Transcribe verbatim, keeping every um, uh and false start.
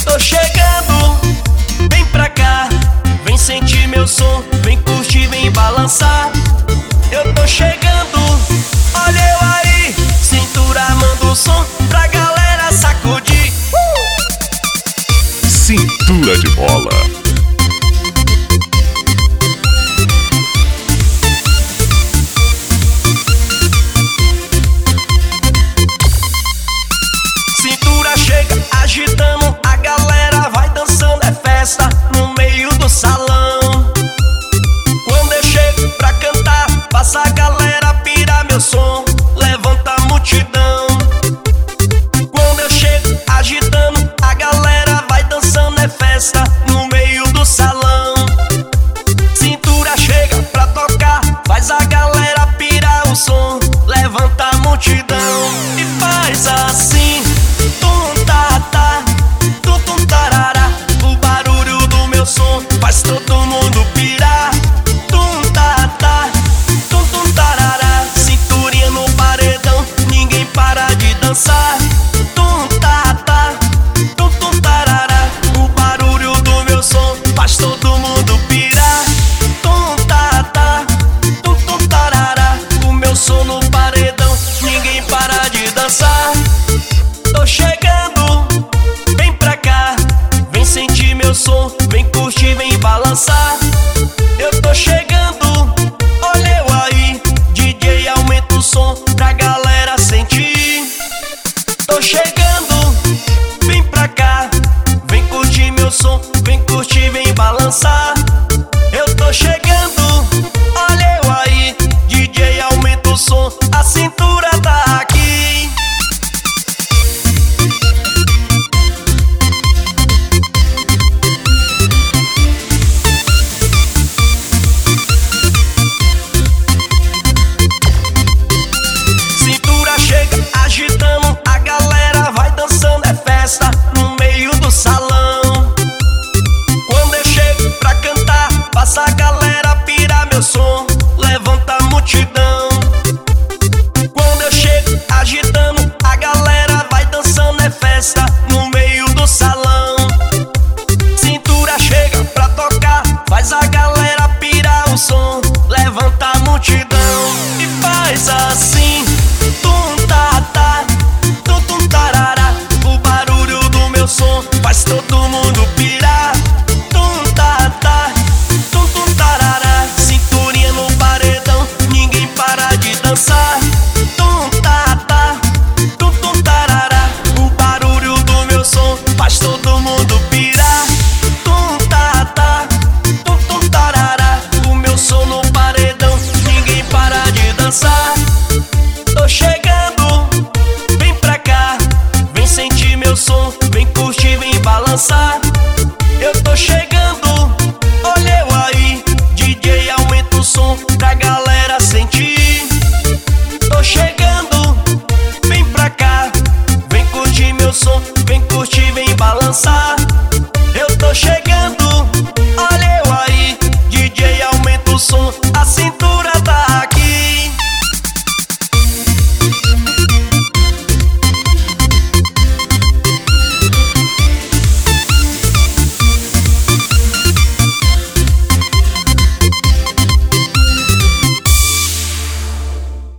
Tô chegando, vem pra cá, vem sentir meu som, vem curtir, vem balançar. Eu tô chegando, olha eu aí, cintura manda o som pra galera sacudir. uh! Cintura de Mola. Cintura chega agitando, a galera vai dançando, é festa no meio do salão. Quando eu chego pra cantar, passa a galera pirar meu som, levanta a multidão. Quando eu chego agitando, a galera vai dançando, é festa no meio do salão. Cintura chega pra tocar, faz a galera pirar o som, levanta a multidão e faz assim. Faz todo mundo pirar. Tum tá tá, tum tum tarará. Cinturinha no paredão, ninguém para de dançar. Tum tá tá, tum tum tarará. O barulho do meu som faz todo mundo pirar. Tum tá tá, tum tum tarará. O meu som no paredão, ninguém para de dançar. Tô chegando, vem pra cá, vem sentir meu som, vem curtir, vem balançar. Eu tô chegando, olha eu aí, D J aumenta o som pra galera sentir. Tô chegando, vem pra cá, vem curtir meu som, vem curtir, vem balançar. Eu tô chegando, olha eu aí, D J aumenta o som, a cintura tá aqui. Agitando, a galera vai dançando, é festa no meio do salão. Quando eu chego pra cantar, passa a galera pirar meu som, levanta a multidão. Quando eu chego agitando, a galera vai dançando, é festa no meio do salão. Cintura chega pra tocar, faz a galera pirar o som, levanta a multidão e faz assim. Faz todo mundo pirar. Tum tá tá, tum tum tarará. Cinturinha no paredão, ninguém para de dançar. Tum tá tá, tum tum tarará. O barulho do meu som faz todo mundo pirar. Tum tá tá, tum tum tarará. O meu som no paredão, ninguém para de dançar. Tô chegando, vem pra cá, vem sentir meu som, vem curtir, vem balançar. Eu tô chegando, olha eu aí, D J aumenta o som pra galera sentir. Tô chegando, vem pra cá, vem curtir meu som, vem curtir, vem balançar.